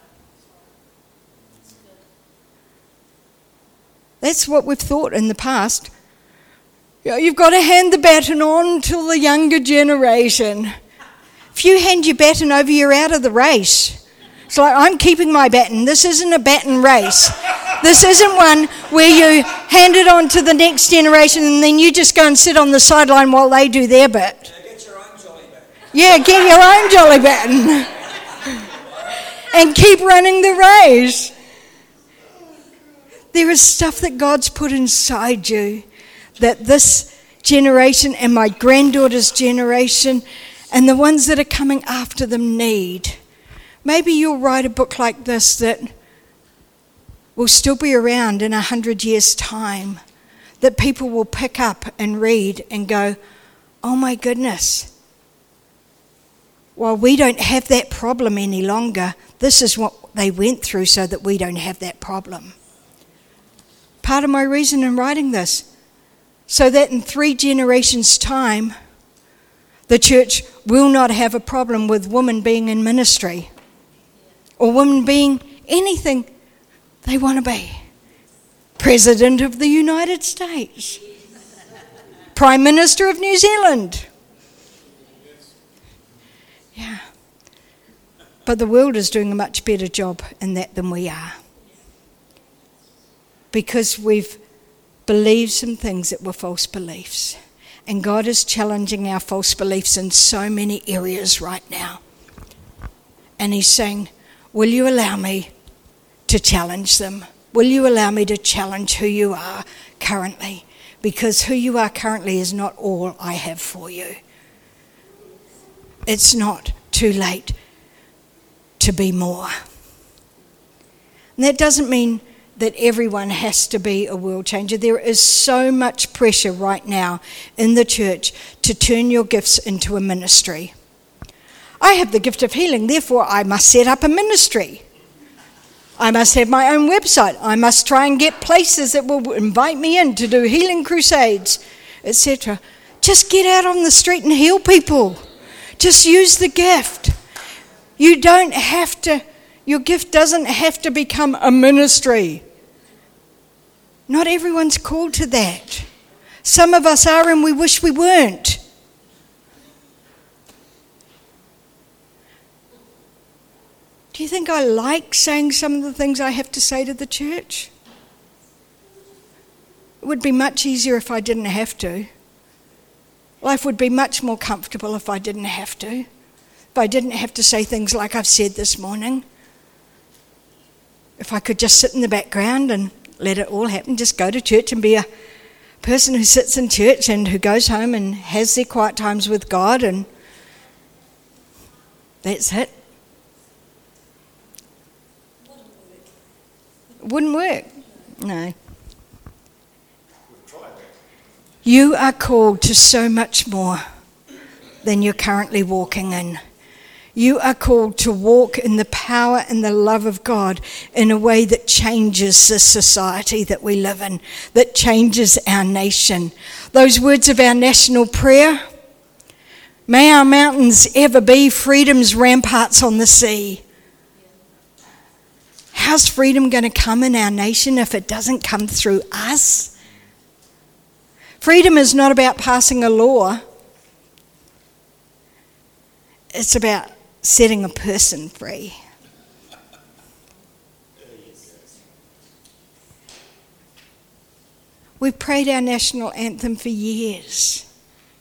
That's what we've thought in the past. You know, you've got to hand the baton on to the younger generation. If you hand your baton over, you're out of the race. It's like, I'm keeping my baton. This isn't a baton race. This isn't one where you hand it on to the next generation and then you just go and sit on the sideline while they do their bit. Yeah, get your own jolly baton. Yeah, get your own jolly baton. And keep running the race. There is stuff that God's put inside you that this generation and my granddaughter's generation and the ones that are coming after them need. Maybe you'll write a book like this that will still be around in a hundred years' time, that people will pick up and read and go, oh my goodness, well, we don't have that problem any longer. This is what they went through so that we don't have that problem. Part of my reason in writing this, so that in three generations' time, the church will not have a problem with women being in ministry or women being anything they want to be. President of the United States. Prime Minister of New Zealand. Yeah. But the world is doing a much better job in that than we are. Because we've believed some things that were false beliefs. And God is challenging our false beliefs in so many areas right now. And He's saying, will you allow me to challenge them? Will you allow me to challenge who you are currently? Because who you are currently is not all I have for you. It's not too late to be more. And that doesn't mean that everyone has to be a world changer. There is so much pressure right now in the church to turn your gifts into a ministry. I have the gift of healing, therefore I must set up a ministry. I must have my own website. I must try and get places that will invite me in to do healing crusades, et cetera. Just get out on the street and heal people. Just use the gift. You don't have to, your gift doesn't have to become a ministry. Not everyone's called to that. Some of us are, and we wish we weren't. Do you think I like saying some of the things I have to say to the church? It would be much easier if I didn't have to. Life would be much more comfortable if I didn't have to. If I didn't have to say things like I've said this morning. If I could just sit in the background and let it all happen, just go to church and be a person who sits in church and who goes home and has their quiet times with God, and that's it. It wouldn't work. No. You are called to so much more than you're currently walking in. You are called to walk in the power and the love of God in a way that changes the society that we live in, that changes our nation. Those words of our national prayer, may our mountains ever be freedom's ramparts on the sea. How's freedom going to come in our nation if it doesn't come through us? Freedom is not about passing a law. It's about setting a person free. We've prayed our national anthem for years.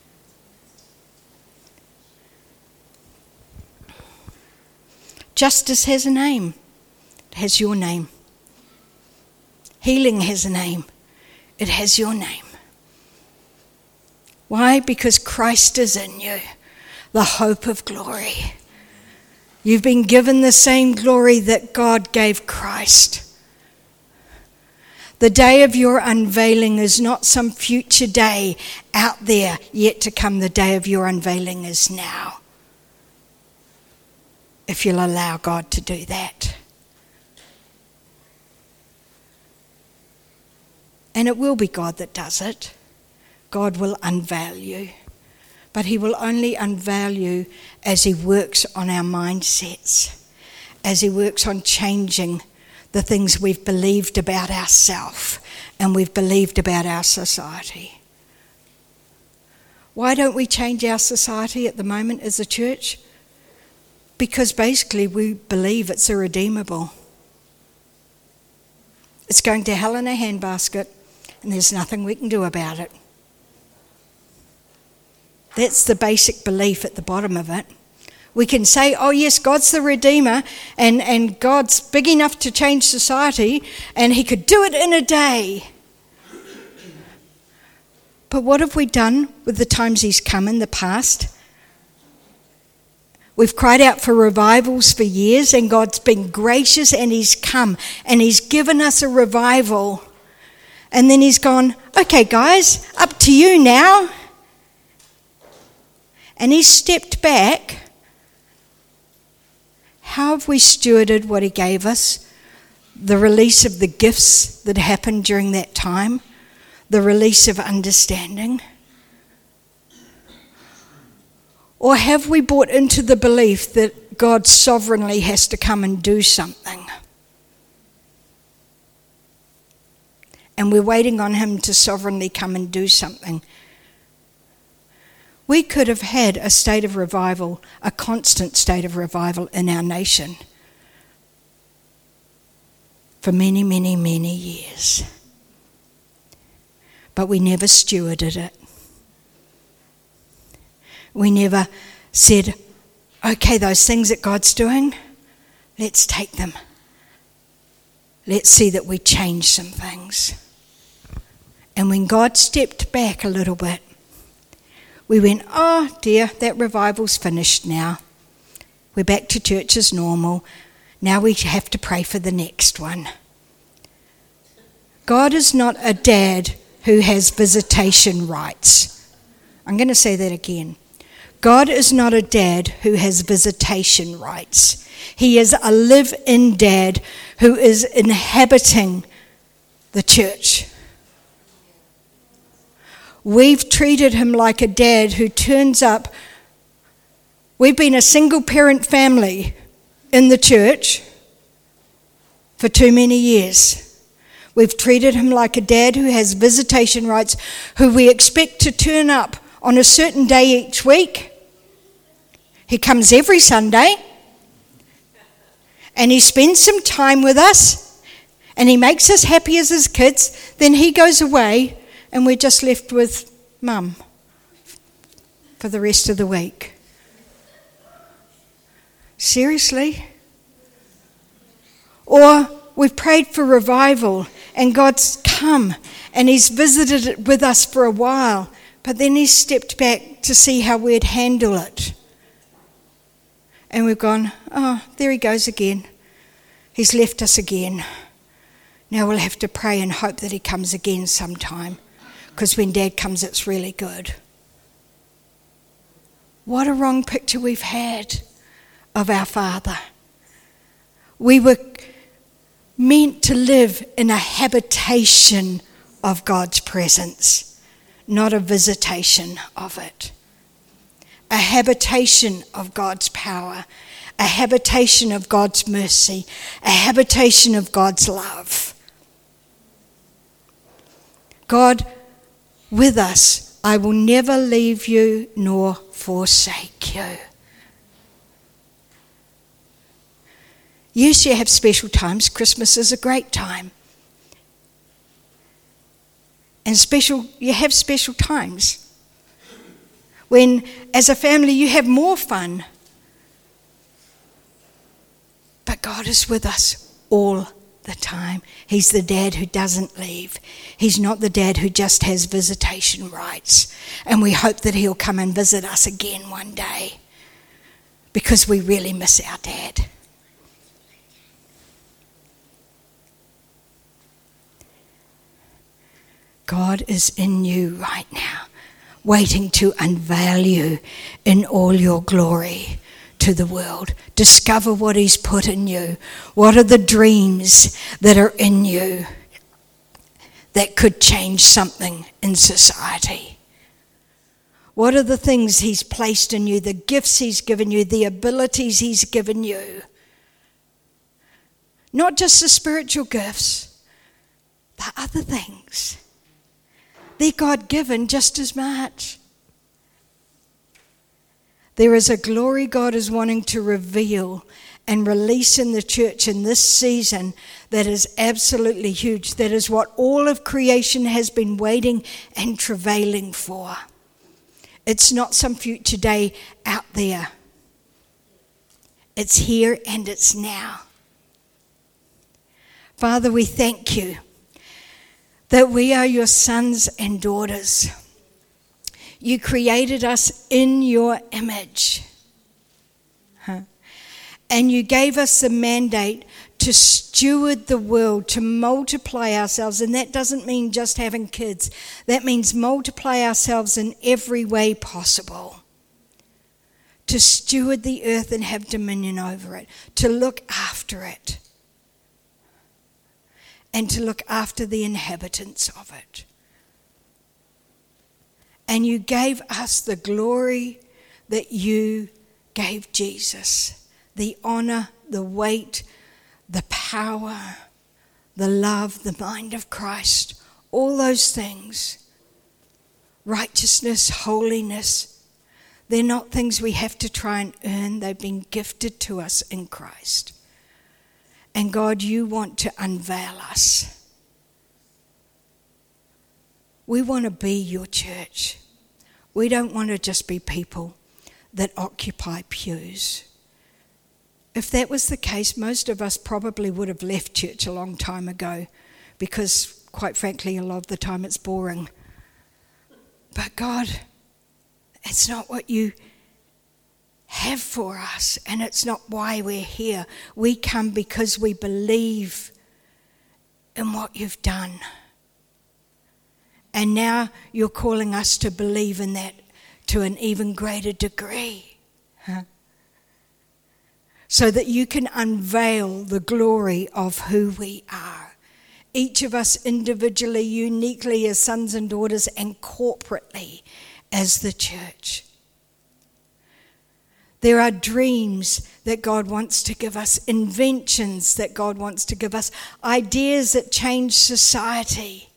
Justice has a name. It has your name. Healing has a name. It has your name. Why? Because Christ is in you, the hope of glory. You've been given the same glory that God gave Christ. The day of your unveiling is not some future day out there yet to come. The day of your unveiling is now, if you'll allow God to do that. And it will be God that does it. God will unveil you. But he will only unveil you as he works on our mindsets, as he works on changing the things we've believed about ourselves and we've believed about our society. Why don't we change our society at the moment as a church? Because basically we believe it's irredeemable. It's going to hell in a handbasket, and there's nothing we can do about it. That's the basic belief at the bottom of it. We can say, oh yes, God's the Redeemer, and, and God's big enough to change society, and he could do it in a day. But what have we done with the times he's come in the past? We've cried out for revivals for years, and God's been gracious, and he's come, and he's given us a revival. And then he's gone, okay guys, up to you now. And he stepped back. How have we stewarded what he gave us? The release of the gifts that happened during that time, the release of understanding. Or have we bought into the belief that God sovereignly has to come and do something? And we're waiting on him to sovereignly come and do something. We could have had a state of revival, a constant state of revival in our nation for many, many, many years. But we never stewarded it. We never said, okay, those things that God's doing, let's take them. Let's see that we change some things. And when God stepped back a little bit, we went, oh dear, that revival's finished now. We're back to church as normal. Now we have to pray for the next one. God is not a dad who has visitation rights. I'm going to say that again. God is not a dad who has visitation rights. He is a live-in dad who is inhabiting the church. We've treated him like a dad who turns up We've been a single parent family in the church for too many years. We've treated him like a dad who has visitation rights, who we expect to turn up on a certain day each week. He comes every Sunday and he spends some time with us and he makes us happy as his kids. Then he goes away and we're just left with Mum for the rest of the week. Seriously? Or we've prayed for revival and God's come and he's visited it with us for a while, but then he's stepped back to see how we'd handle it. And we've gone, oh, there he goes again. He's left us again. Now we'll have to pray and hope that he comes again sometime, because when Dad comes, it's really good. What a wrong picture we've had of our Father. We were meant to live in a habitation of God's presence, not a visitation of it. A habitation of God's power, a habitation of God's mercy, a habitation of God's love. God, with us, I will never leave you nor forsake you. Yes, you have special times. Christmas is a great time. And special, you have special times when, as a family, you have more fun. But God is with us all the time. He's the dad who doesn't leave. He's not the dad who just has visitation rights. And we hope that he'll come and visit us again one day, because we really miss our dad. God is in you right now, waiting to unveil you in all your glory to the world. Discover what he's put in you. What are the dreams that are in you that could change something in society? What are the things he's placed in you, the gifts he's given you, the abilities he's given you? Not just the spiritual gifts, the other things. They're God-given just as much. There is a glory God is wanting to reveal and release in the church in this season that is absolutely huge. That is what all of creation has been waiting and travailing for. It's not some future day out there. It's here and it's now. Father, we thank you that we are your sons and daughters. You created us in your image. Huh? And you gave us the mandate to steward the world, to multiply ourselves. And that doesn't mean just having kids. That means multiply ourselves in every way possible. To steward the earth and have dominion over it. To look after it. And to look after the inhabitants of it. And you gave us the glory that you gave Jesus. The honor, the weight, the power, the love, the mind of Christ. All those things. Righteousness, holiness. They're not things we have to try and earn. They've been gifted to us in Christ. And God, you want to unveil us. We want to be your church. We don't want to just be people that occupy pews. If that was the case, most of us probably would have left church a long time ago, because, quite frankly, a lot of the time it's boring. But God, it's not what you have for us, and it's not why we're here. We come because we believe in what you've done. And now you're calling us to believe in that to an even greater degree. Huh? So that you can unveil the glory of who we are. Each of us individually, uniquely as sons and daughters, and corporately as the church. There are dreams that God wants to give us, inventions that God wants to give us, ideas that change society.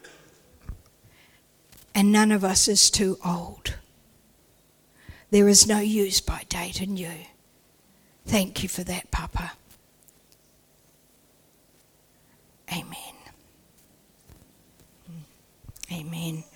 And none of us is too old. There is no use by date in you. Thank you for that, Papa. Amen. Amen.